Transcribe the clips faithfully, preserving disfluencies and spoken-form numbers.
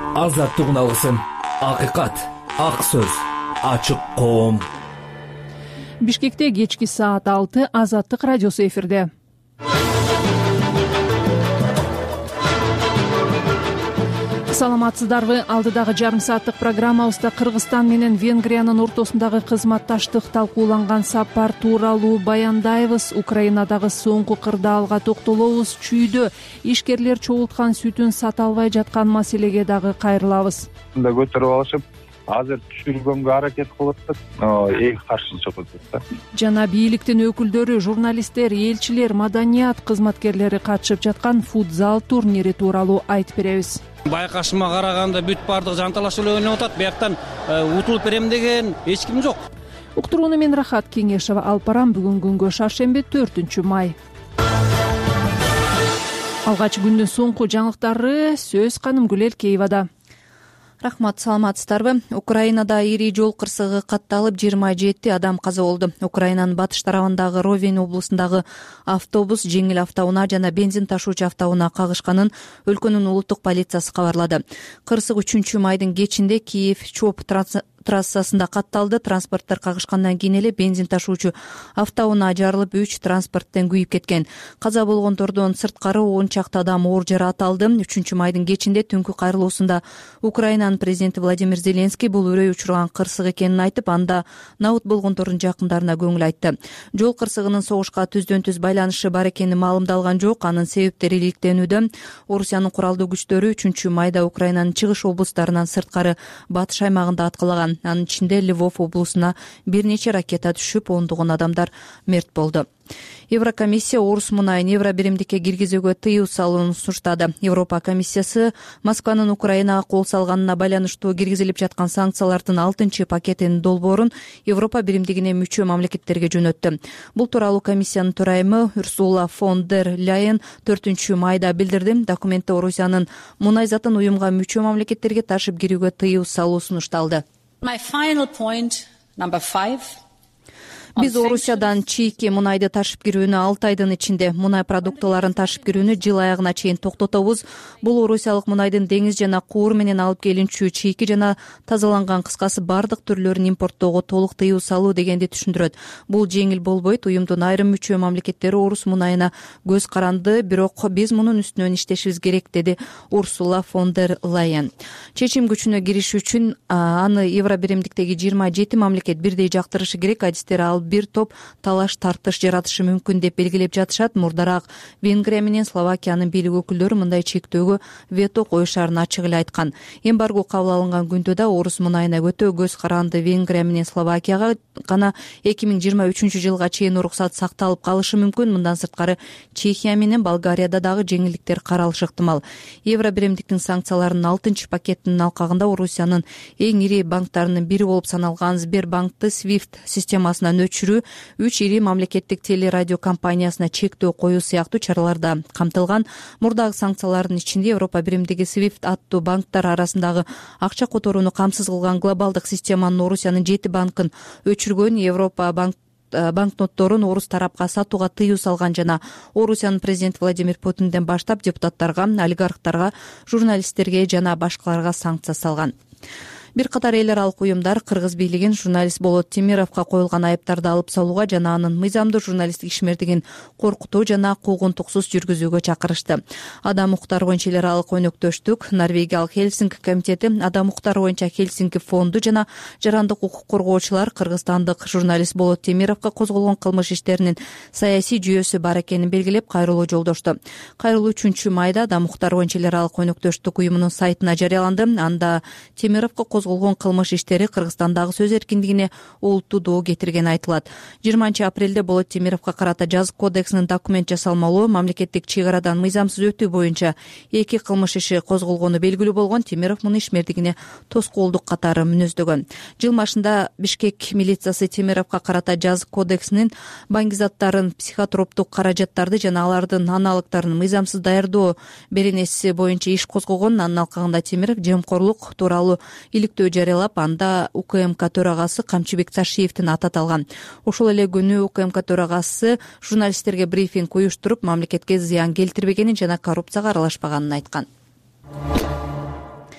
азаттык алсын. Акыйкат, ак сөз, ачык коом. Бишкекте кечки саат алты Азаттык радиосу эфирде. Саламатсыздарбы? Алдыдагы жарым сааттык программабызда Кыргызстан менен Венгриянын ортосундагы кызматташтык талкууланган сапар тууралуу баяндайбыз. Украинадагы соңку кырдаалга токтолобуз. Чүйдө ишкерлер чогулткан сүтүн сата албай жаткан маселеге дагы кайрылабыз. Да көтөрүп алышып, азыр түшүргөнгө аракет кылып атат. Эң каршы чыгып атат. Жана бийликтин өкүлдөрү, журналисттер, элчилер, маданият кызматкерлери катышып жаткан футзал турнири тууралуу айтып беребиз. Байкашыма караганда бүт баардык жанталаш эле ойноп атат. Бияктан утулуп берем деген эч ким жок. Уктурууну мен Рахат Кеңешова алып барам. Бүгүн күнгө шаршемби төртүнчү май. Алгач күндүн соңку жаңылыктары сөз Канымгүл Элкеевада. Рахмат, саламатсыздарбы? Украинада ири жол кырсыгы катталып, жыйырма жети адам каза болду. Украинанын батыш тарабындагы Ровен облусундагы автобус жеңил автоунаа жана бензин ташуучу автоунаа кагышканын өлкөнүн улуттук полициясы кабарлады. Кырсык үчүнчү майдын кечинде Киев-Чоп трассасында катталды. Транспорттор кагышкандан кийин эле бензин ташуучу автоунаа жарылып, үч транспорттен күйүп кеткен. Каза болгондордон сырткары он чакты адам оор жаракат алды. үчүнчү майдын кечинде түнкү кайрылуусунда Украинанын президенти Владимир Зеленский бул үрөй учурган кырсык экенин айтып, анда набыт болгондордун жакындарына көңүл айтты. Жол кырсыгынын согушка түздөн түз байланышы бар экени маалымдалган жок. Анын себептери иликтенүүдө. Орусиянын куралдуу күчтөрү үчүнчү майда Украинанын чыгыш облустарынан сырткары батыш аймагында аткалаган. Анын ичинде Львов облусуна бир нече ракета түшүп, ондогон адамдар мерт болду. Еврокомиссия Орус мунайын евро биримдикке киргизүүгө тыюу салууну сунуштады. Европа комиссиясы Москванын Украинага кол салганына байланыштуу киргизилип жаткан санкциялардын алтынчы пакетинин долбоорун Европа биримдигине мүчө мамлекеттерге жөнөттү. Бул тууралуу комиссиянын төрайымы Урсула фон дер Ляйен төртүнчү майда билдирди. Документте Орусиянын мунай затын уюмга мүчө мамлекеттерге ташып кирүүгө тыюу салуу сунушталды. My final point, number five. Биз Орусиядан чийки мунайды ташып кирүүнү алты айдын ичинде, мунай продуктыларын ташып кирүүнү жыл аягына чейин токтотобуз. Бул орусиялык мунайдын деңиз жана куур менен алып келинчү чийки жана тазаланган, кыскасы бардык түрлөрүн импорттоого толук тыюу салуу дегенди түшүндүрөт. Бул жеңил болбойт. Уюмдун айрым мүчө мамлекеттери Орус мунайына көз каранды, бирок биз мунун үстүнөн иштешибиз керек, деди Урсула фон дер Ляйен. Чечим күчүнө кириш үчүн аны евро биримдиктеги жыйырма жети мамлекет бирдей жактырышы керек. Адистер ал бир топ талаш тартыш жаратышы мүмкүн деп белгилеп жатышат. Мурдараак Венгрия менен Словакиянын бийлик өкүлдөрү мындай чектөөгө вето коюшарын ачык эле айткан. Эмбарго кабыл алынган күндө да Орус мунайына өтө көз каранды Венгрия менен Словакияга гана эки миң жыйырма үчүнчү жылга чейин уруксат сакталып калышы мүмкүн. Мындан сырткары Чехия менен Болгарияда дагы жеңилдиктер каралышы ыктымал. Евро биримдиктин санкцияларынын алтынчы пакетинин алкагында Орусиянын эң ири банктарынын бири болуп саналган Сбербанкты Свифт системасынан өчүрүү, үч ири мамлекеттик телерадио компаниясына чектөө коюу сыяктуу чараларда камтылган. Мурдагы санкциялардын ичинде Европа биримдиги Свифт аттуу банктар арасындагы акча которууну камсыз кылган глобалдык системанын Орусиянын жети банкын өчүргөн, Европа банк банкнотторун орус тарапка сатууга тыюу салган жана Орусиянын президенти Владимир Путинден баштап депутаттарга, олигархтарга, журналисттерге жана башкаларга санкция салган. Бир катар эл аралык уюмдар Кыргыз бийлигин журналист Болот Темировго коюлган айыптарды алып салууга жана анын мыйзамдуу журналисттик ишмердигин коркутуу жана куугунтуксуз жүргүзүүгө чакырышты. Адам укуктары боюнча эл аралык өнөктөштүк, Норвегиялык Хельсинки комитети, Адам укуктары боюнча Хельсинки фонду жана жарандык укук коргоочулар кыргызстандык журналист Болот Темировго козголгон кылмыш иштеринин саясий жүйөсү бар экенин белгилеп, кайрылуу жолдошту. Кайрылуу үчүнчү майда Адам укуктары боюнча эл аралык өнөктөштүк уюмунун сайтына жарыяланды. Анда Темировго козголгон кылмыш иштери Кыргызстандагы сөз эркиндигине олуттуу доо кетиргени айтылат. жыйырманчы апрелде Болот Темировго карата жазык кодексинин документ жасалмалуу, мамлекеттик чек арадан мыйзамсыз өтүү боюнча эки кылмыш иши козголгону белгилүү болгон. Темиров муну ишмердигине тоскоолдук катары мүнөздөгөн. Жыл башында Бишкек милициясы Темировго карата жазык кодексинин баңгизаттарын, психотроптук каражаттарды жана алардын аналогдорун мыйзамсыз даярдоо беренеси боюнча иш козгогон. Анын алкагында Темиров жемкорлук тууралуу иликтөө жарыялап, анда УКМК төрагасы Камчыбек Ташиевдин аты аталган. Ошол эле күнү УКМК төрагасы журналисттерге брифинг уюштуруп, мамлекетке зыян келтирбегенин жана коррупцияга аралашпаганын айткан.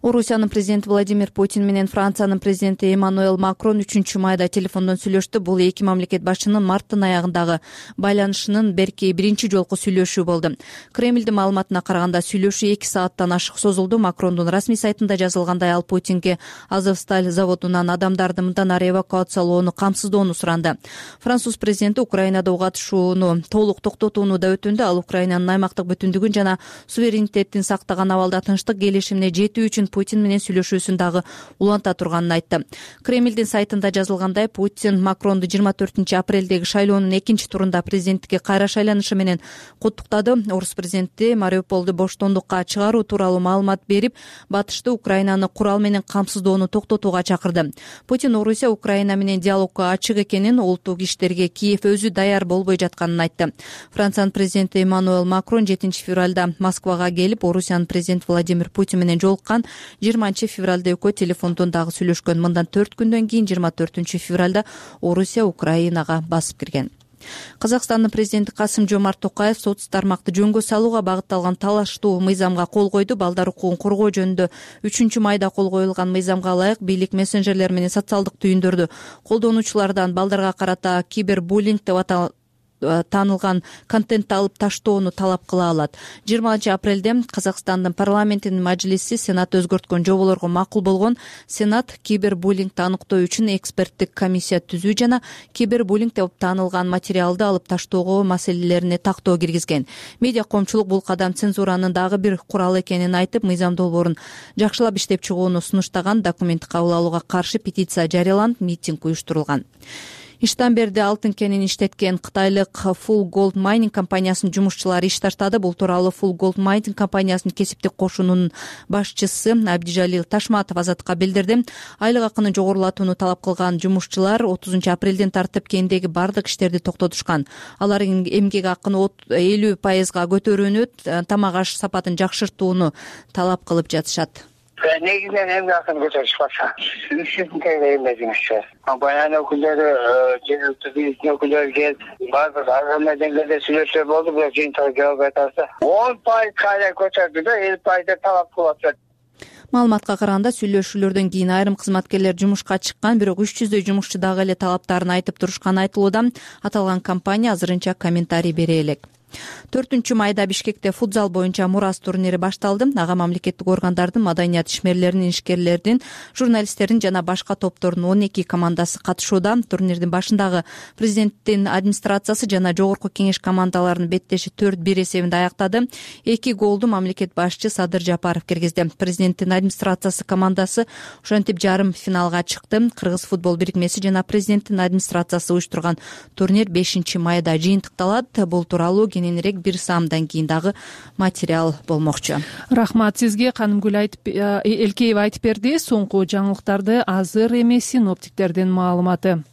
Орусиянын президенти Владимир Путин менен Франциянын президенти Эммануэль Макрон үчүнчү майда телефондон сүйлөштү. Бул эки мамлекет башчынын марттын аягындагы байланышынын берки биринчи жолку сүйлөшүү болду. Кремлдин маалыматына караганда сүйлөшүү эки сааттан ашык созулду. Макрондун расмий сайтында жазылгандай, ал Путинге Азовсталь заводунан адамдарды мындан ары эвакуациялоону камсыздоону суранды. Француз президенти Украинада уга катышууну толук токтотууну да өтүндү. Ал Украинанын аймактык бүтүндүгүн жана суверенитетин сактаган абалда тынчтык келишимине жетүү үчүн Путин менен сүйлөшүүсүн дагы уланта турганын айтты. Кремлдин сайтында жазылгандай, Путин Макронду жыйырма төртүнчү апрелдеги шайлоонун экинчи турунда президенттикке кайра шайланышы менен куттуктады. Орус президенти Мариуполду боштондукка чыгаруу тууралуу маалымат берип, батышты Украинаны курал менен камсыздоону токтотууга чакырды. Путин Орусия Украина менен диалогко ачык экенин, улуттук иштерге Киев өзү даяр болбой жатканын айтты. Франциянын президенти Эммануэль Макрон жетинчи февралда Москвага келип, Орусиянын президенти Владимир Путин менен жолуккан. жыйырманчы февралда экөө телефондон дагы сүйлөшкөн. Мындан төрт күндөн кийин жыйырма төртүнчү февралда Орусия Украинага басып кирген. Казакстандын президенти Касым-Жомарт Токаев соц тармакты жөнгө салууга багытталган талаштуу мыйзамга кол койду. Балдар укугун коргоо жөнүндө үчүнчү майда кол коюлган мыйзамга ылайык бийлик мессенджерлер менен социалдык түйүндөрдү колдонуучулардан балдарга карата кибербуллинг деп аталган таанылган контентти алып таштоону талап кыла алат. жыйырманчы апрелде Казакстандын парламентинин мажлиси Сенат өзгөрткөн жоболорго макул болгон. Сенат кибербуллингди аныктоо үчүн эксперттик комиссия түзүү жана кибербуллинг деп таанылган материалды алып таштоого маселелерине тактоо киргизген. Медиа коомчулук бул кадам цензуранын дагы бир куралы экенин айтып, мыйзам долбоорун жакшылап иштеп чыгууну сунуштаган. Документти кабыл алууга каршы петиция жарыяланып, митинг уюштурулган. Иштамберде алтын кенин иштеткен кытайлык Full Gold Mining компаниясынын жумушчулары иш таштады. Бул тууралуу Full Gold Mining компаниясынын кесиптик кошунунун башчысы Абдижалил Ташматов Азатка билдирди. Айлык акыны жогорулатууну талап кылган жумушчулар отузунчу апрелден тартып кендеги бардык иштерди токтотушкан. Алар эмгек акыны элүү пайызга көтөрүүнү, тамак аш сапатын жакшыртууну талап кылып жатышат. Негизинен эмгек акын көтөрүшпакчы. үч жүз миң теңге эмгегимизчи. Компаниянын өкүлдөрү, жергиликтүү бийликтин өкүлдөрү келип, бардык аргамда деңгээлде сүйлөшүү болду, бирок жыйынтыгы жооп айтасы. он пайыз кайра көтөрдү да, элүү пайызды талап кылып атат. Маалыматка караганда, сүйлөшүүлөрдөн кийин айрым кызматкерлер жумушка чыккан, бирок үч жүздөй жумушчу дагы эле талаптарын айтып турушканы айтылууда. Аталган компания азырынча комментарий бере элек. төртүнчү майда Бишкекте футзал боюнча Мурас турнири башталды. Ага мамлекеттик органдардын, маданият ишмерлеринин, ишкерлердин, журналисттердин жана башка топтордун он эки командасы катышууда. Турнирдин башындагы президенттин администрациясы жана жогорку кеңеш командаларынын беттеши төрт бир эсебинде аяктады. Эки голду мамлекет башчы Садыр Жапаров киргизди. Президенттин администрациясы командасы ошентип жарым финалга чыкты. Кыргыз футбол бирикмеси жана президенттин администрациясы уюштурган турнир бешинчи майда жыйынтыкталат. Бул тууралуу кененирээк бир саамдан кийин дагы материал болмокчу. Рахмат сизге. Канымгүл айтып Элкеева айтып берди. Соңку жаңылыктарды азыр эмес синоптиктердин маалыматы.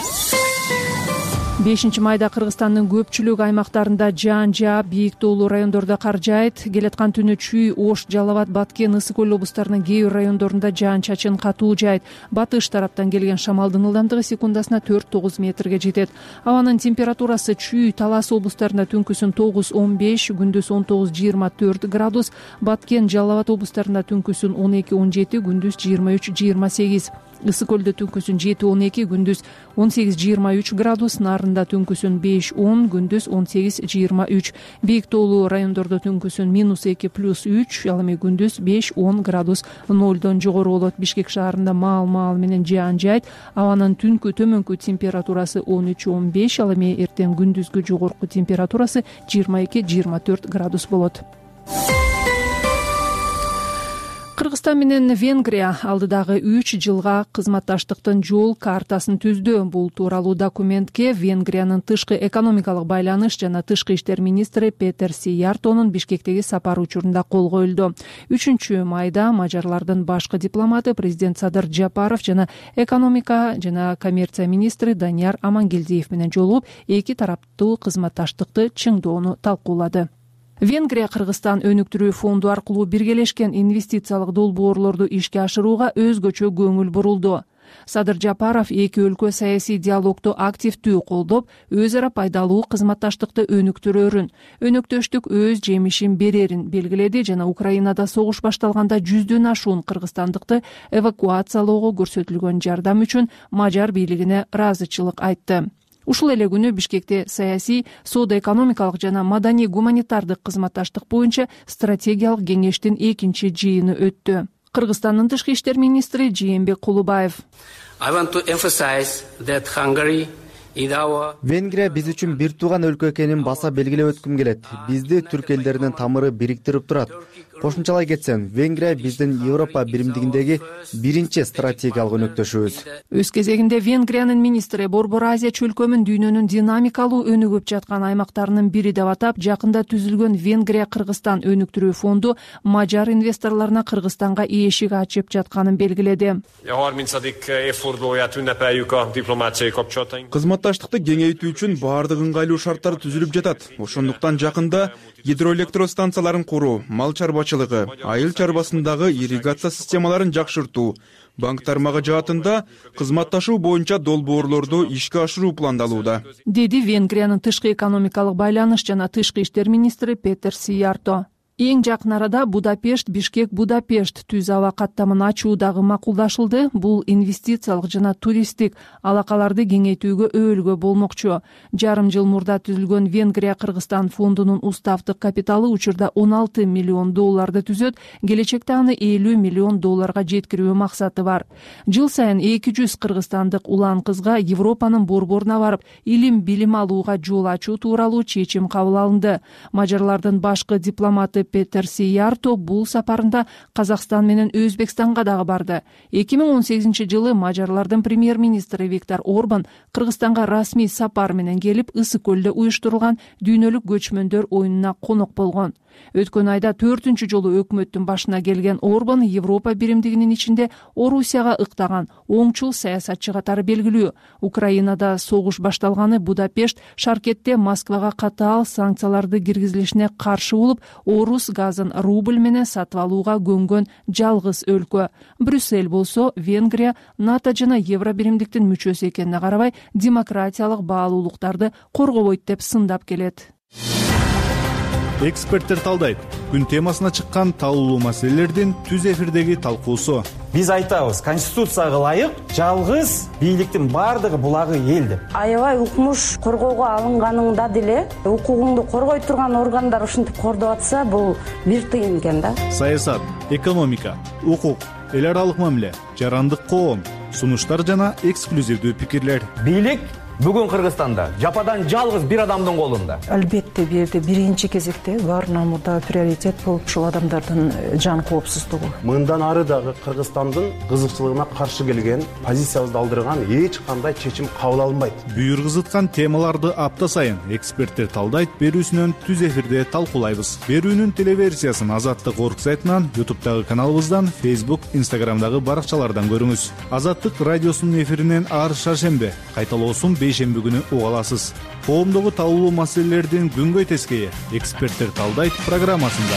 бешинчи майда Кыргызстандын көпчүлүк аймактарында жаан жаап, бийик тоолуу райондордо кар жаайт. Келаткан түнү Чүй, Ош, Жалал Абад, Баткен, Ысык көл облустарынын кээ бир райондорунда жаан-чачын катуу жаайт. Батыш тараптан келген шамалдын ылдамдыгы секундасына төрт тогуз метрге жетет. Абанын температурасы Чүй, Талас облустарында түнкүсүн тогуз он беш, күндүз он тогуз жыйырма төрт градус, Баткен, Жалал Абад облустарында түнкүсүн он эки он жети, күндүз жыйырма үч жыйырма сегиз. Ысык көлдө түнкүсүн жети он эки, күндүз он сегиз жыйырма үч градус, Нарында түнкүсүн беш он, күндүз он сегиз жыйырма үч. Бийик тоолуу райондордо түнкүсүн минус эки плюс үч, ал эми күндүз беш он градус нолдон жогору болот. Бишкек шаарында маал-маал менен жаан жаайт. Абанын түнкү төмөнкү температурасы он үч он беш, ал эми эртең күндүзгү жогорку температурасы жыйырма эки жыйырма төрт градус болот. Кыргызстан менен Венгрия алдыдагы үч жылга кызматташтыктын жол картасын түздү. Бул тууралуу документке Венгриянын тышкы экономикалык байланыш жана тышкы иштер министри Петер Сияртонун Бишкектеги сапары учурунда кол коюлду. үчүнчү майда мажарлардын башкы дипломаты президент Садыр Жапаров жана экономика жана коммерция министри Данияр Амангелдиев менен жолугуп, эки тараптуу кызматташтыкты чыңдоону талкуулады. Венгрия Кыргызстан өнүктүрүү фонду аркылуу биргелешкен инвестициялык долбоорлорду ишке ашырууга өзгөчө көңүл бурулду. Садыр Жапаров эки өлкө саясий диалогду активдүү колдоп, өз ара пайдалуу кызматташтыкты өнүктүрөрүн, өнөктөштүк өз жемишин берерин белгиледи жана Украинада согуш башталганда жүздөн ашуун кыргызстандыкты эвакуациялоого көрсөтүлгөн жардам үчүн мажар бийлигине ыраазычылык айтты. Ушул эле күнү Бишкекте саясий, соода-экономикалык жана маданий-гуманитардык кызматташтык боюнча стратегиялык кеңештин экинчи жыйыны өттү. Кыргызстандын тышкы иштер министри Жээнбек Кулубаев: Венгрия биз үчүн бир тууган өлкө экенин баса белгилеп өткүм келет. Бизди түрк элдеринин тамыры бириктирип турат. Кошумчалай кетсем, Венгрия биздин Европа биримдигиндеги биринчи стратегиялык өнөктөшүбүз. Өз кезегинде Венгриянын министри Борбор Азия чөлкөмүн дүйнөнүн динамикалуу өнүгүп жаткан аймактарынын бири деп атап, жакында түзүлгөн Венгрия-Кыргызстан өнүктүрүү фонду мажар инвесторлоруна Кыргызстанга эшик ачып жатканын белгиледи. Кызматташтыкты кеңейтүү үчүн баардык ыңгайлуу шарттар түзүлүп жатат. Ошондуктан жакында гидроэлектростанцияларын куруу, мал чарбачылыгы, айыл чарбасындагы ирригация системаларын жакшыртуу, банк тармагы жаатында кызматташуу боюнча долбоорлорду ишке ашыруу пландалууда, деди Венгриянын тышкы экономикалык байланыш жана тышкы иштер министри Петер Сиярто. Эң жакын арада Будапешт, Бишкек, Будапешт түз аба каттамын ачуу дагы макулдашылды. Бул инвестициялык жана туристтик алакаларды кеңейтүүгө өбөлгө болмокчу. Жарым жыл мурда түзүлгөн Венгрия-Кыргызстан фондунун уставдык капиталы учурда он алты миллион долларды түзөт. Келечекте аны элүү миллион долларга жеткирүү максаты бар. Жыл сайын эки жүз кыргызстандык улан кызга Европанын борборуна барып, илим билим алууга жол ачуу тууралуу чечим кабыл алынды. Мажарлардын башкы дипломаты Петер Сиярто бул сапарында Казакстан менен Өзбекстанга дагы барды. эки миң он сегизинчи жылы мажарлардын премьер-министри Виктор Орбан Кыргызстанга расмий сапар менен келип, Ысык көлдө уюштурулган дүйнөлүк көчмөндөр оюнуна конок болгон. Өткөн айда төртүнчү жолу өкмөттүн башына келген Орбан Европа биримдигинин ичинде Орусияга ыктаган оңчул саясатчы катары белгилүү. Украинада согуш башталганы Будапешт шаркетте Москвага катаал санкцияларды киргизилишине каршы болуп, орус газын рубль менен сатып алууга көнгөн жалгыз өлкө. Брюссель болсо Венгрия НАТО жана Евро биримдиктин мүчөсү экенине карабай, демократиялык баалуулуктарды коргобойт деп сындап келет. Эксперттер талдайт. Күн темасына чыккан талкуулуу маселелердин түз эфирдеги талкуусу. Биз айтабыз, конституцияга ылайык жалгыз бийликтин бардыгы булагы эл деп. Аябай укмуш коргоого алынганында деле укугуңду коргой турган органдар ушинтип кордоп атса, бул бир тыйын экен да. Саясат, экономика, укук, эл аралык мамиле, жарандык коом, сунуштар жана эксклюзивдүү пикирлер. Бийлик бүгүн Кыргызстанда жападан жалгыз бир адамдын колунда. Албетте бул жерде биринчи кезекте баарынан мурда приоритет болуп ушул адамдардын жан коопсуздугу. Мындан ары дагы Кыргызстандын кызыкчылыгына каршы келген, позициябызды алдырган эч кандай чечим кабыл алынбайт. Бүйүр кызыткан темаларды апта сайын эксперттер талдайт берүүсүнөн түз эфирде талкуулайбыз. Берүүнүн телеверсиясын Азаттык орг сайтынан, ютубтагы каналыбыздан, Facebook, Instagramдагы баракчалардан көрүңүз. Азаттык радиосунун эфиринен ар шаршембе, кайталоосун бейшемби күнү уга аласыз. Коомдогу талкуулуу маселелердин күнгөй тескейи эксперттер талдайт программасында.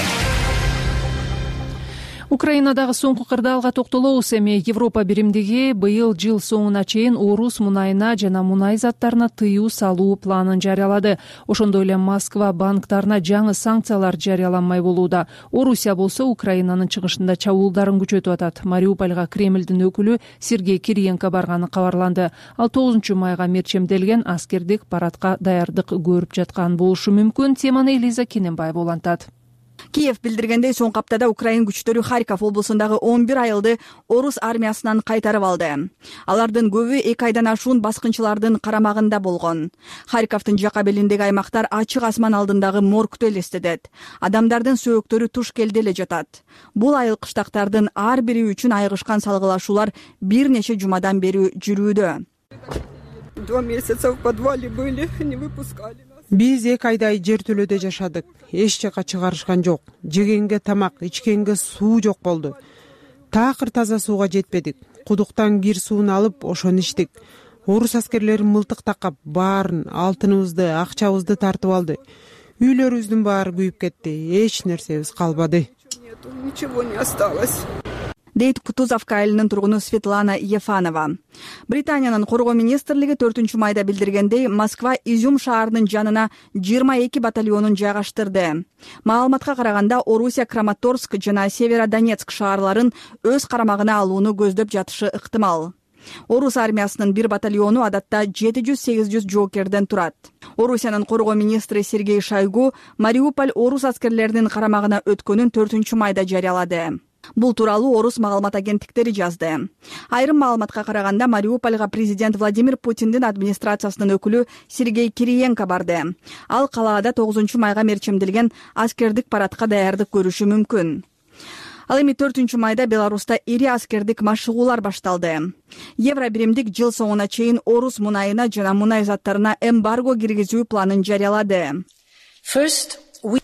Украинадагы соңку кырдаалга токтолобуз. Эми Европа биримдиги быйыл жыл соңуна чейин орус мунайына жана мунай заттарына тыюу салуу планын жарыялады. Ошондой эле Москва банктарына жаңы санкциялар жарыяланмай болууда. Орусия болсо Украинанын чыгышында чабуулдарын күчөтүп атат. Мариупольга Кремлдин өкүлү Сергей Кириенко барганы кабарланды. Ал тогузунчу майга мерчемделген аскердик парадка даярдык көрүп жаткан болушу мүмкүн. Теманы Элиза Кененбаева улантат. Киев билдиргендей, соңку аптада Украин күчтөрү Харьков облусундагы он бир айылды орус армиясынан кайтарып алды. Алардын көбү эки айдан ашуун баскынчылардын карамагында болгон. Харьковдун жака белиндеги аймактар ачык асман алдындагы моргту элестетет. Адамдардын сөөктөрү туш келде эле жатат. Бул айыл кыштактардын ар бири үчүн айгышкан салгылашуулар бир нече жумадан бери жүрүүдө. Два месяца в подвале были, не выпускали. Биз эки айдай жертөлөдө жашадык. Эч жака чыгарышкан жок. Жегенге тамак, ичкенге суу жок болду. Такыр таза сууга жетпедик. Кудуктан кир суун алып, ошону ичтик. Орус аскерлери мылтык такап, баарын, алтыныбызды, акчабызды тартып алды. Үйлөрүбүздүн баары күйүп кетти. Эч нерсебиз калбады. Ничего не осталось. дейт Кутузовка айылынын тургуну Светлана Ефанова. Британиянын коргоо министрлиги төртүнчү майда билдиргендей, Москва Изюм шаарынын жанына жыйырма эки батальонун жайгаштырды. Маалыматка караганда, Орусия Краматорск жана Северодонецк шаарларын өз карамагына алууну көздөп жатышы ыктымал. Орус армиясынын бир батальону адатта жети жүз сегиз жүз жоокерден турат. Орусиянын коргоо министри Сергей Шойгу Мариуполь орус аскерлеринин карамагына өткөнүн төртүнчү майда жарыялады. Бул тууралуу орус маалымат агенттиктери жазды. Айрым маалыматка караганда, Мариупольга президент Владимир Путиндин администрациясынын өкүлү Сергей Кириенко барды. Ал калаада тогузунчу майга мерчимдилген аскердик парадка даярдык көрүшү мүмкүн. Ал эми төртүнчү майда Беларуста ири аскердик машыгуулар башталды. Евро биримдик жыл соңуна чейин орус мунайына жана мунай заттарына эмбарго киргизүү планын жарыялады. First, we...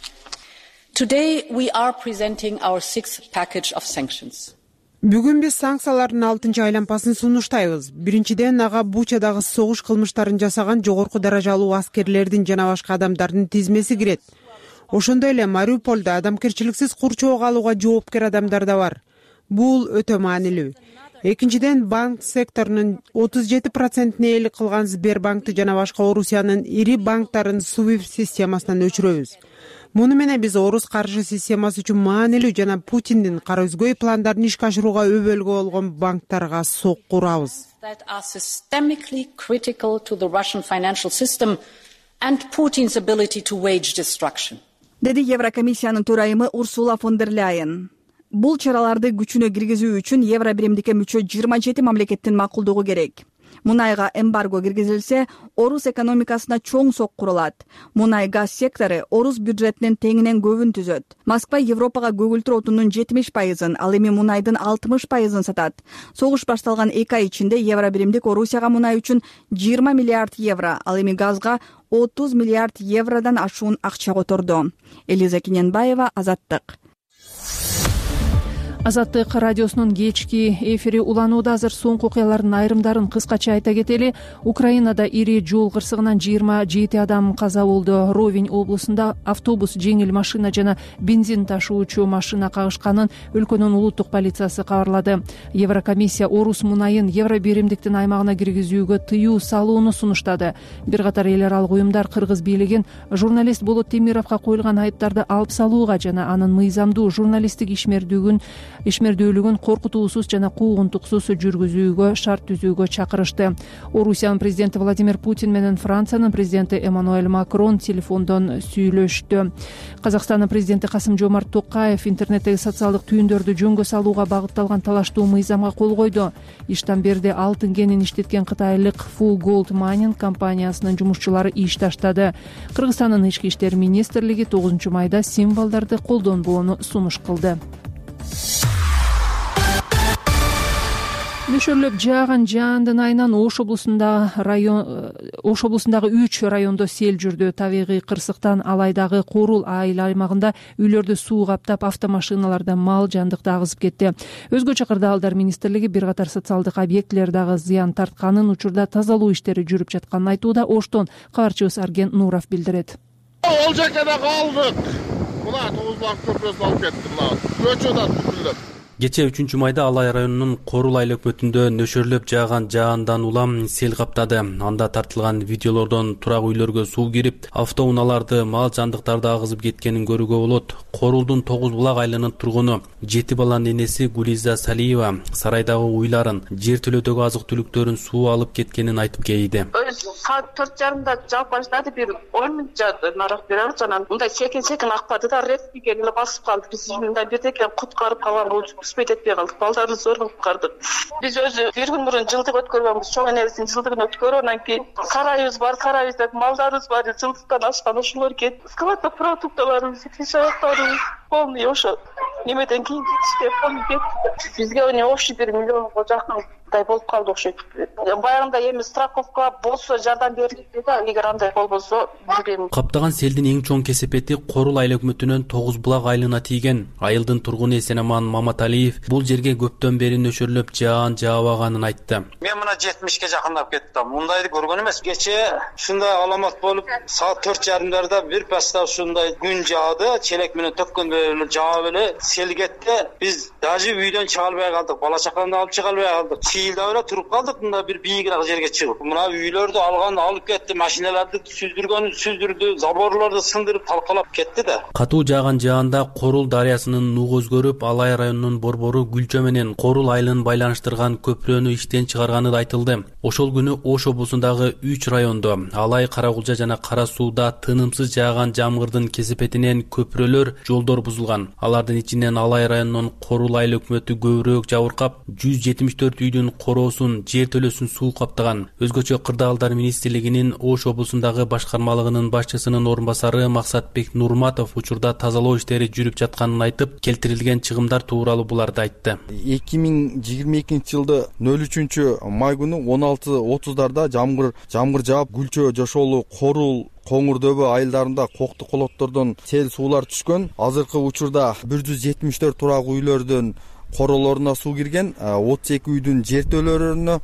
Today we are presenting our sixth package of sanctions. Бүгүн биз санкциялардын алтынчы айлампасын сунуштайбыз. Биринчиден, ага Бучадагы согуш кылмыштарын жасаган жогорку даражалуу аскерлердин жана башка адамдардын тизмеси кирет. Ошондой эле Мариупольда адамкерчиликсиз курчоого алууга жоопкер адамдар да бар. Бул өтө маанилүү. Экинчиден, банк секторунун отуз жети процентине ээлик кылган Сбербанкты жана башка Орусиянын ири банктарын Свифт системасынан өчүрөбүз. Муну менен биз орус каржы системасы үчүн маанилүү жана Путиндин кара өзгөй пландарын ишке ашырууга өбөлгө болгон банктарга сокку урабыз. That are systemically critical to the Russian financial system and Putin's ability to wage destruction. Деди Еврокомиссиянын төрайымы Урсула фон дер Ляйен. Бул чараларды күчүнө киргизүү үчүн Евро биримдикке мүчө жыйырма жети мамлекеттин макулдугу керек. Мунайга эмбарго киргизилсе, орус экономикасына чоң сокку урулат. Мунай газ сектору орус бюджетинин теңинен көбүн түзөт. Москва Европага көгүлтүр отунун жетимиш пайызын, ал эми мунайдын алтымыш пайызын сатат. Согуш башталган эки ай ичинде Евро биримдик Орусияга мунай үчүн жыйырма миллиард евро, ал эми газга отуз миллиард евродон ашуун акча которду. Элиза Кененбаева, Азаттык. Азаттык радиосунун кечки эфири уланууда. Азыр соңку окуялардын айрымдарын кыскача айта кетели. Украинада ири жол кырсыгынан жыйырма жети адам каза болду. Ровень облусунда автобус, жеңил машина жана бензин ташуучу машина кагышканын өлкөнүн улуттук полициясы кабарлады. Еврокомиссия орус мунайын Евро биримдиктин аймагына киргизүүгө тыюу салууну сунуштады. Бир катар эл аралык уюмдар кыргыз бийлигин журналист Болот Темировго коюлган айыптарды алып салууга жана анын мыйзамдуу журналисттик ишмердүүлүгүн ишмердүүлүгүн коркутуусуз жана куугунтуксуз жүргүзүүгө шарт түзүүгө чакырышты. Орусиянын президенти Владимир Путин менен Франциянын президенти Эммануэль Макрон телефондон сүйлөштү. Казакстандын президенти Касым-Жомарт Токаев интернеттеги социалдык түйүндөрдү жөнгө салууга багытталган талаштуу мыйзамга кол койду. Иштан берди алтын кенин иштеткен кытайлык Full Gold Mining компаниясынын жумушчулары иш таштады. Кыргызстандын ички иштер министрлиги тогузунчу майда символдорду колдонбоону сунуш кылды. Нөшөрлөп жааган жаандын айынан Ош облусунда район Ош облусундагы үч райондо сел жүрдү. Табигый кырсыктан Алайдагы Корул айыл аймагында үйлөрдү суу каптап, автомашиналарда мал жандыкты агызып кетти. Өзгөчө кырдаалдар министрлиги бир катар социалдык объектилер дагы зыян тартканын, учурда тазалоо иштери жүрүп жатканын айтууда. Оштон кабарчыбыз Арген Нуров билдирет. Ол жака да калдык. Мына тогуз бак көпөсүн алып кетти, мына көчө да бүтүлөп. Кечээ үчүнчү майда Алай районунун Корул айыл өкмөтүндө нөшөрлөп жааган жаандан улам сел каптады. Анда тартылган видеолордон турак үйлөргө суу кирип, автоунааларды, мал жандыктарды агызып кеткенин көрүүгө болот. Корулдун Тогуз булак айылынын тургуну жети баланын энеси Гулиза Салиева сарайдагы уйларын, жер төлөдөгү азык түлүктөрүн суу алып кеткенин айтып кейди. Саат төрт жарымда жаап баштады, бир он мүнөт жаады, нарак берип анан мындай секен-секен акпады да, репкиге эле басып калды. Биз мындай бирдеке куткарып калган болчу. Успеть этпей калдык. Балдарды зорго куткардык. Биз өзү бир күн мурун жылдык өткөргөнбүз. Чоң энебиздин жылдыгын өткөрүп, анан кийин карайыбыз бар, карайбыз, малдарыбыз бар, жылдыктан ашкан ошолор кетти. Складта продукталарыбыз, ишактарыбыз полный ошо немеден кийин иштеп кетти. Бизге эне общий бир миллионго жакын мындай болуп калды окшойт. Баягында эми страховка болсо жардам берилет дейт, эгер андай болбосо билбейм. Каптаган селдин эң чоң кесепети Корул айыл өкмөтүнүн Тогуз булак айылына тийген. Айылдын тургуну Эсенаман Маматалиев бул жерге көптөн бери нөшөрлөп жаан жаабаганын айтты. Мен мына жетимишке жакындап кеттим. Мындайды көргөн эмес. Кечээ ушундай аламат болуп, саат төрт жарымдарда бир паста ушундай күн жаады, челек менен төккөндө жаап эле сел кетти. Биз даже үйдөн чыга албай калдык, бала чакамды алып чыга албай калдык. Чыйылдап эле туруп калдык, мында бир бийигирээк жерге чыгып. Мына үйлөрдү алган алып кетти, машиналарды сүздүргөн сүздүрдү, заборлорду сындырып талкалап кетти да. Катуу жааган жаанда Корул дарыясынын нугу өзгөрүп, Алай районунун борбору Гүлчө менен Корул айылын байланыштырган көпүрөнү иштен чыгарганы да айтылды. Ошол күнү Ош облусундагы үч райондо Алай, Карагулжа жана Кара Сууда тынымсыз жааган жамгырдын кесепетинен көпүрөлөр, жолдор бузулган. Алардын ичинен Алай районунун Корул айыл өкмөтү көбүрөөк жабыркап, жүз жетимиш төрт үйдүн короосун, жер төлөсүн суу каптаган. Өзгөчө Кырдаалдар министрлигинин Ош облусундагы башкармалыгынын башчысынын орун басары Максатбек Нурматов учурда тазалоо иштери жүрүп жатканын айтып, келтирилген чыгымдар тууралуу буларды айтты. эки миң жыйырма экинчи жылды нөл үчүнчү май күнү он алты отуздарда жамгыр жамгыр жаап, Гүлчө, Жошолу, Корул, Коңур дөбө айылдарында кокту колоттордон сел суулар түшкөн. Азыркы учурда бир жүз жетимиш төрт турак үйлөрдүн королоруна суу кирген, отуз эки үйдүн жертөлөрүнө,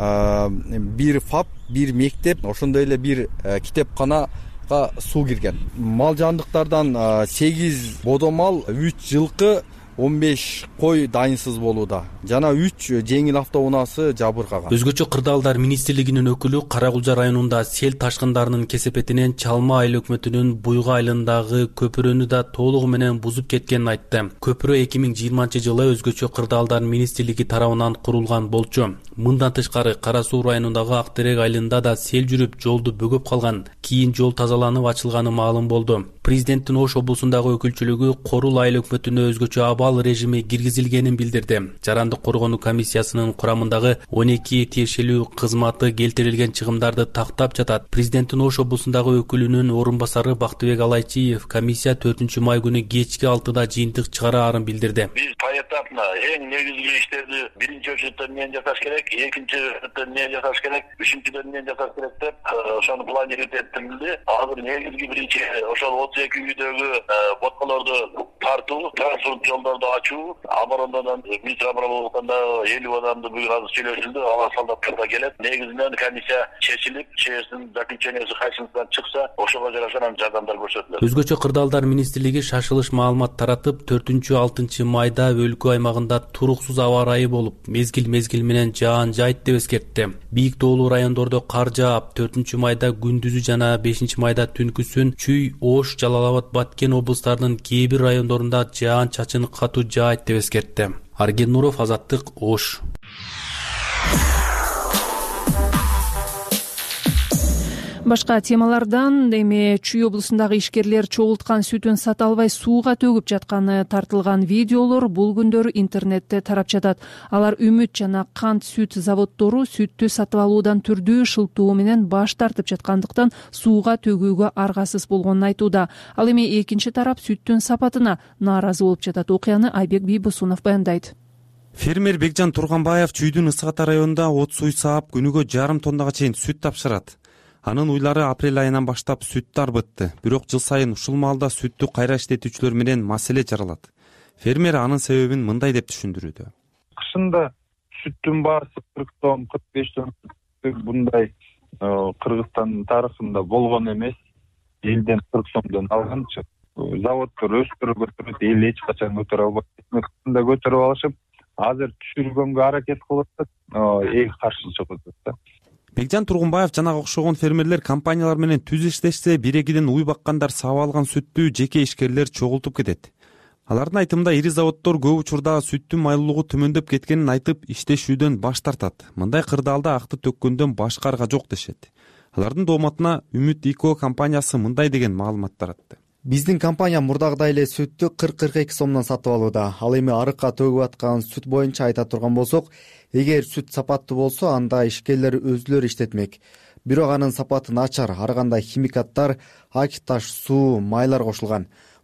бир ФАП, бир мектеп, ошондой эле бир китепканага суу кирген. Мал жандыктардан сегиз бодомал, үч жылкы, он беш кой дайынсыз болууда жана үч жеңил автоунаасы жабыркаган. Өзгөчө Кырдаалдар министрлигинин өкүлү Карагулжа районунда сел ташкындарынын кесепетинен Чалма айыл өкмөтүнүн Буйга айылындагы көпүрөнү да толугу менен бузуп кеткенин айтты. Көпүрө эки миң жыйырманчы жылы өзгөчө Кырдаалдар министрлиги тарабынан курулган болчу. Мындан тышкары Кара Суу районундагы Ак Терек айылында да сел жүрүп, жолду бөгөп калган. Кийин жол тазаланып ачылганы маалым болду. Президенттин Ош облусундагы өкүлчүлүгү Корул айыл өкмөтүнө өзгөчө абал режими киргизилгенин билдирди. Жарандык коргонуу комиссиясынын курамындагы он эки тиешелүү кызматы келтирилген чыгымдарды тактап жатат. Президенттин Ош облусундагы өкүлүнүн орун басары Бактыбек Алайчиев комиссия төртүнчү май күнү кечки алтыда жыйынтык чыгараарын билдирди. Биз поэтапно эң негизги иштерди биринчи очередде эмнени жасаш керек, экинчи очередде эмнени жасаш керек, үчүнчүдөн эмнени жасаш керек деп ошону планировать эттимди. Азыр негизги биринчи ошол отуз эки үйдөгү боткалорду тартуу, транспорт жолдорду ачуу, аборондан министр аборонда элүү адамды буюрга сүйлөшүлдү, алар солдаттар келет. Негизинен комиссия чечилип, чечим заключениясы кайсысынан чыкса, ошого жараша жардамдар көрсөтүлөт. Өзгөчө Кырдаалдар министрлиги шашылыш маалымат таратып, төртүнчү алтынчы майда өлкө аймагында туруксуз аба ырайы болуп, мезгил-мезгил менен жаан жайт деп эскертти. Бийик тоолуу райондордо кар жаап, төртүнчү майда күндүзү жана бешинчи майда түнкүсүн Чүй, Ош, Жалал Абад, Баткен облустарынын кээ бир райондорунда жаан чачын катуу жаайт деп эскертти. Арген Нуров, Азаттык, Ош. Башка темалардан эми Чүй облусундагы ишкерлер чогулткан сүтүн сата албай сууга төгүп жатканы тартылган видеолор бул күндөрү интернетте тарап жатат. Алар Үмүт жана Кант сүт заводдору сүттү сатып алуудан түрдүү шылтоо менен баш тартып жаткандыктан сууга төгүүгө аргасыз болгонун айтууда. Ал эми экинчи тарап сүттүн сапатына нааразы болуп жатат. Окуяны Айбек Бийбосунов баяндайт. Фермер Бекжан Турганбаев Чүйдүн Ысык Ата районунда отуз уй саап күнүгө жарым тоннага чейин сүт тапшырат. Анын уйлары апрель айынан баштап сүттү арбытты. Бирок жыл сайын ушул маалда сүттү кайра иштетүүчүлөр менен маселе жаралат. Фермер анын себебин мындай деп түшүндүрүүдө. Кышында сүттүн баасы кырк тонн, кырк беш тонн bunday Кыргызстандын тарыхында болгон эмес. Элден кырк сомдон алганчы заводдор өстүрүп өтүрөт, эл эч качан көтөрө албайт. Мыкында көтөрүп алышып, азыр түшүргөнгө аракет кылып атат, эл каршы чыгып атат. Бекжан Тургунбаев жанага окшогон фермерлер компаниялар менен түз иштешсе, бир-экиден уй баккандар саап алган сүттү жеке ишкерлер чогултуп кетет. Алардын айтымында ири заводдор көп учурда сүттүн майлуулугу төмөндөп кеткенин айтып, иштешүүдөн баш тартат. Мындай кырдаалда акты төккөндөн башка арга жок дешет. Алардын дооматына Үмүт ИКО компаниясы мындай деген маалымат таратты. Биздин компания мурдагыдай эле сүттү кырк кырк эки сомдон сатып алууда. Ал эми арыкка төгүп аткан сүт боюнча айта турган болсок, эгер сүт сапаттуу болсо, анда ишкерлер өзүлөрү иштетмек. Бирок анын сапаты начар, ар кандай химикаттар, ак таш, суу, майлар кошулган.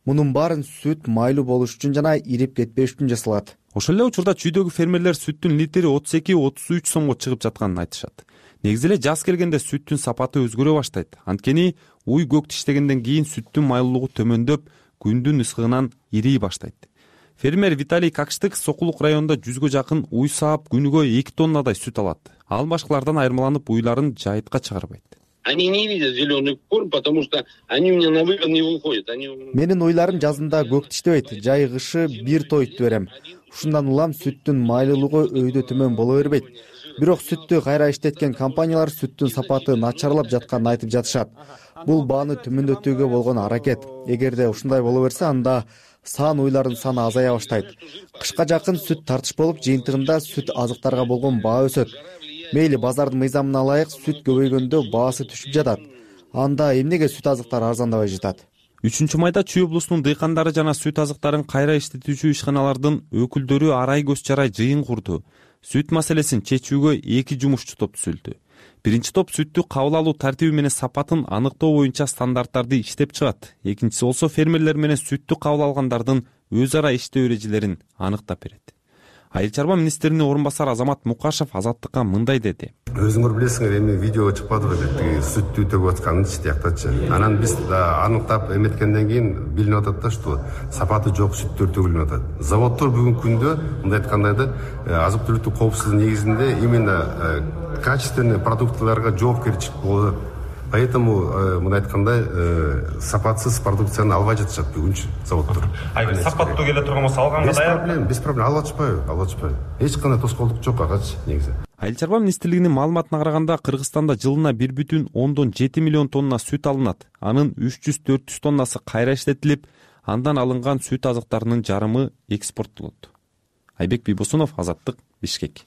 мунун баарын сүт майлуу болуш үчүн жана ирип кетпеш үчүн жасалат. Ошол эле учурда чүйдөгү фермерлер сүттүн литри отуз эки отуз үч сомго чыгып жатканын айтышат. Негизи эле жаз келгенде сүттүн сапаты өзгөрө баштайт. Анткени уй көк тиштегенден кийин сүттүн майлуулугу төмөндөп, күндүн ысыгынан ирий баштайт. Фермер Виталий Какштык Сокулук районунда жүзгө жакын уй саап күнүгө эки тоннадай сүт алат. Ал башкалардан айырмаланып уйларын жайытка чыгарбайт. Они не видят зеленый корм, потому что они у меня на выгон не выходят. Менин уйларым жазында көк тиштебейт, жай кышы бир тойту берем. Ушундан улам сүттүн майлуулугу өйдө төмөн боло бербейт. Бирок сүттү кайра иштеткен компаниялар сүттүн сапаты начарлап жатканын айтып жатышат. Бул бааны төмөндөтүүгө болгон аракет. Эгерде ушундай боло берсе, анда сан уйлардын саны азая баштайт. Кышка жакын сүт тартыш болуп, жыйынтыгында сүт азыктарга болгон баа өсөт. Мейли базардын мыйзамына ылайык сүт көбөйгөндө баасы түшүп жатат. Анда эмнеге сүт азыктары арзандабай жатат? үчүнчү майда Чүй облусунун дыйкандары жана сүт азыктарын кайра иштетүүчү ишканалардын өкүлдөрү арай көз чарай жыйын курду. Сүт маселесин чечүүгө эки жумушчу топ түзүлдү. Биринчи топ сүттү кабыл алуу тартиби менен сапатын аныктоо боюнча стандарттарды иштеп чыгат. Экинчиси болсо фермерлер менен сүттү кабыл алгандардын өз ара иштөө эрежелерин аныктап берет. Айыл чарба министринин орун басары Азамат Мукашев Азаттыкка мындай деди. Өзүңөр билесиңер, эми видео чыкпадыбы деп, сүттү төгүп атканын тияктачы. Анан биз аныктап эметкенден кийин билинип атат да, что сапаты жок сүттөр төгүлүп атат. Заводдор бүгүнкү күндө мындай айтканда да азык түлүктүк коопсуздугу негизинде именно качественный продуктларга жоопкерчилик болот. Поэтому мындай айтканда сапатсыз продукцияны албай жатышат бүгүнчү заводдор. Айбир сапаттуу келе турган болсо алганга даяр. Без проблем, без проблем алып атышпайбы, алып атышпайбы. Эч кандай тоскоолдук жок агачы негизи. Айыл чарба министрлигинин маалыматына караганда Кыргызстанда жылына бир бүтүн ондон жети миллион тонна сүт алынат. Анын үч жүз төрт жүз тоннасы кайра иштетилип, андан алынган сүт азыктарынын жарымы экспорттолот. Айбек Бийбосунов, Азаттык, Бишкек.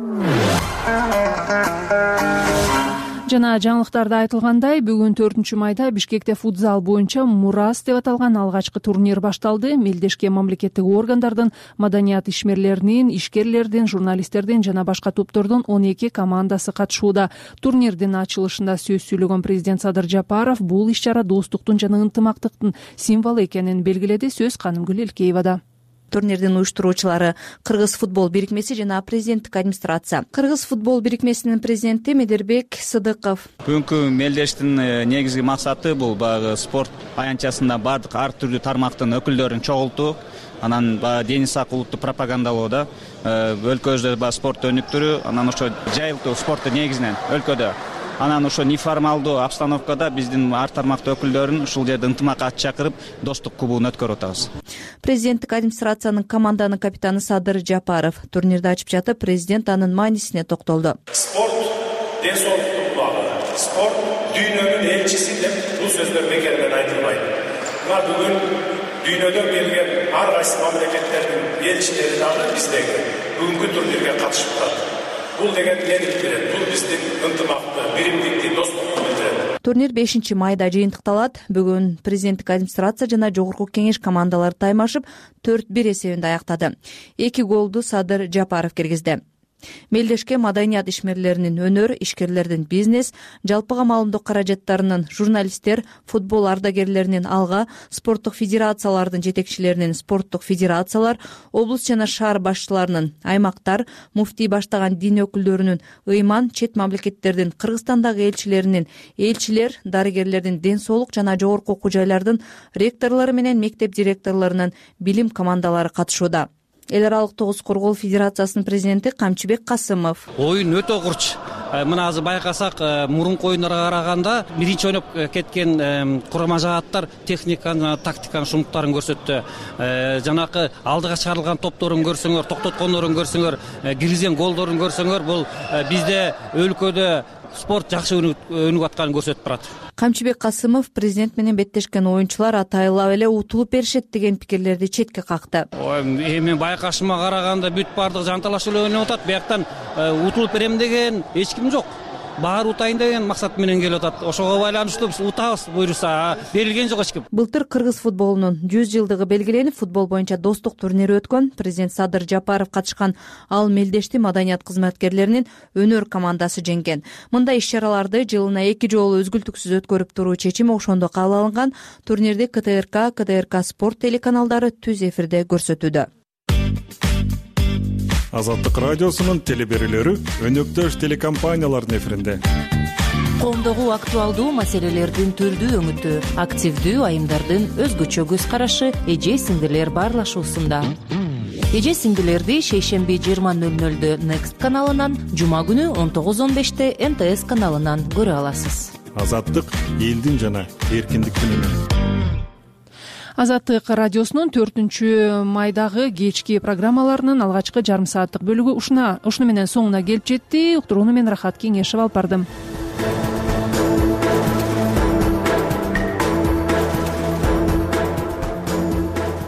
Жана жаңылыктарда айтылгандай, бүгүн төртүнчү майда Бишкекте футзал боюнча Мурас деп аталган алгачкы турнир башталды. Мелдешке мамлекеттик органдардын, маданият ишмерлеринин, ишкерлердин, журналисттердин жана башка топтордун он эки командасы катышууда. Турнирдин ачылышында сөз сүйлөгөн президент Садыр Жапаров бул иш-чара достуктун жана ынтымактыктын символу экенин белгиледи. Сөз Канымгүл Элкеевада. Турнирдин уюштуруучулары Кыргыз футбол бирикмеси жана президенттик администрация. Кыргыз футбол бирикмесинин президенти Медербек Сыдыков. Бүгүнкү мелдештин негизги максаты бул баягы спорт аянтчасында бардык ар түрдүү тармактын өкүлдөрүн чогултуу, анан дени сак улутту пропагандалоо да, өлкөбүздө спорт өнүктүрүү, анан ошо жайылтуу спортту негизинен өлкөдө. Анан ошо неформалдуу обстановкада биздин ар тармактуу өкүлдөрүн ушул жерде ынтымакка чакырып, достук кубогун өткөрүп атабыз. Президенттик администрациянын команданын капитаны Садыр Жапаров турнирди ачып жатып, президент анын маанисине токтолду. Спорт ден соолуктун булагы, спорт дүйнөнүн элчиси деп бул сөздөр бекерден айтылбайт. Мына бүгүн дүйнөдөн келген ар кайсы мамлекеттердин элчилери дагы биздеги бүгүнкү турнирге катышып турат. Бул деген эмнени билдирет? Бул биздин ынтымакты, биримдикти, достукту билдирет. Турнир бешинчи майда жыйынтыкталат. Бүгүн президенттик администрация жана жогорку кеңеш командалары таймашып төрт бир эсебинде аяктады. Эки голду Садыр Жапаров киргизди. Мелдешке маданият ишмерлеринин өнөр, ишкерлердин бизнес, жалпыга маалымдоо каражаттарынын, журналисттер, футбол ардагерлеринин алга, спорттук федерациялардын жетекчилеринин спорттук федерациялар, облус жана шаар башчыларынын, аймактар, муфтий баштаган дин өкүлдөрүнүн, ыйман, чет мамлекеттердин, Кыргызстандагы элчилеринин, элчилер, дарыгерлердин, ден соолук жана жогорку окуу жайлардын ректорлору менен мектеп директорлорунун билим командалары катышууда. Эл аралык тогуз коргоо федерациясынын президенти Камчыбек Касымов. Оюн өтө курч. Мына азыр байкасак, мурунку оюндарга караганда биринчи ойноп кеткен курама жааттар техниканы, тактиканын шумуктарын көрсөттү. Жанакы алдыга чыгарылган топторун көрсөңөр, токтоткондорун көрсөңөр, киргизген голдорун көрсөңөр, бул бизде өлкөдө спорт жакшы өнүгүп атканын көрсөтүп турат. Камчыбек Касымов президент менен беттешкен оюнчулар атайылап эле утулуп беришет деген пикирлерди четке какты. Эми байкашыма караганда бүт бардыгы жанталашып эле ойноп атат. Бияктан утулуп берем деген эч ким жок. баары утайын деген максат менен келип атат. Ошого байланыштуу биз утабыз буйруса, берилген жок эч ким. Былтыр кыргыз футболунун жүз жылдыгы белгиленип, футбол боюнча достук турнири өткөн. Президент Садыр Жапаров катышкан ал мелдешти маданият кызматкерлеринин өнөр командасы жеңген. Мындай иш-чараларды жылына эки жолу өзгүлтүксүз өткөрүп туруу чечими ошондо кабыл алынган. Турнирди КТРК, КТРК спорт телеканалдары түз эфирде көрсөтүүдө. Азаттык радиосунун телеберүүлөрү өнөктөш телекомпаниялардын эфиринде. Коомдогу актуалдуу маселелердин түрдүү өңүтү, активдүү айымдардын өзгөчө көз карашы эже сиңдилер баарлашуусунда. Эже сиңдилерди шейшемби жыйырма ноль нолдо Next каналынан, жума күнү он тогуз он беште Н Т С каналынан көрө аласыз. Азаттык элдин жана эркиндиктин үнү. Азаттык радиосунун төртүнчү майдагы кечки программаларынын алгачкы жарым сааттык бөлүгү ушуна ушуну менен соңуна келип жетти. Уктурууну мен Рахат Кеңешев алып бардым.